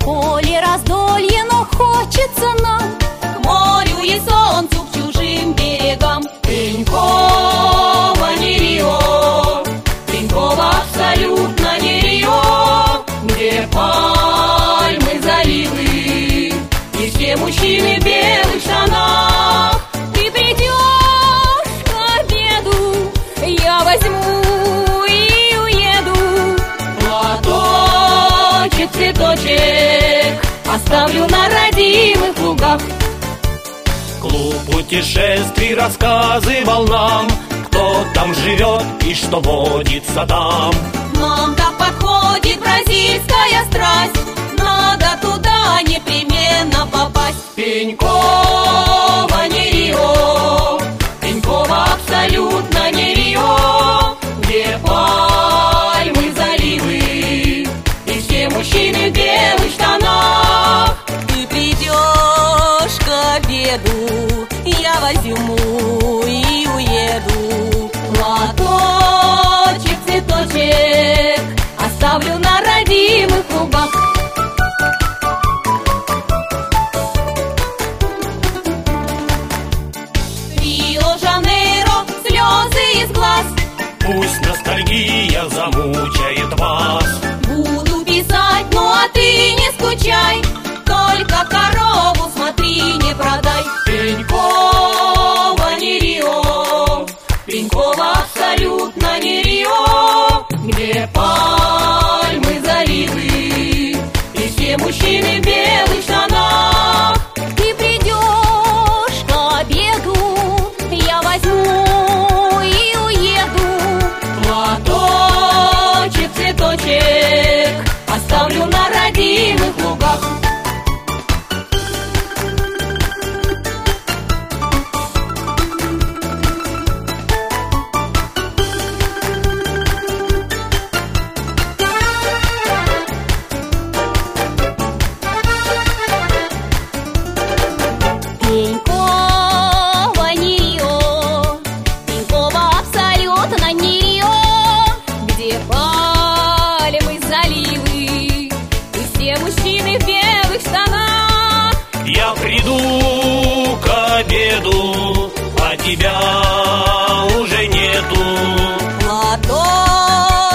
поле раздолье, но хочется нам к морю и солнцу, к чужим берегам. Пенькова не Рио, Пенькова абсолютно не Рио, где пальмы, заливы и все мужчины в белых штанах. Ты придешь к обеду, я возьму и уеду. Платочек, цветочек оставлю на родимых лугах. Клуб путешествий рассказывал нам, кто там живет и что водится там. Нам так подходит бразильская страсть, надо туда непременно попасть. Пенькова не Рио, Пенькова абсолютно не Рио, где пальмы, заливы и все мужчины в белых штанах. Ты придешь к обеду, я возьму и уеду. Платочек, цветочек оставлю на родимых лугах. Рио-Жанейро, слезы из глаз. Пусть ностальгия замучает вас. Буду писать, ну а ты не скучай, только корову смотри, не продай. Пенькова не Рио, Пенькова абсолютно не Рио, где пальмы, заливы и все мужчины в белых штанах. Ты придешь к обеду, я возьму и уеду. Платочек, цветочек оставлю на родимых лугах. Пенькова не Рио, Пенькова абсолютно не Рио, где пальмы, заливы и все мужчины в белых штанах. Я приду к обеду, а тебя уже нету. Платочек,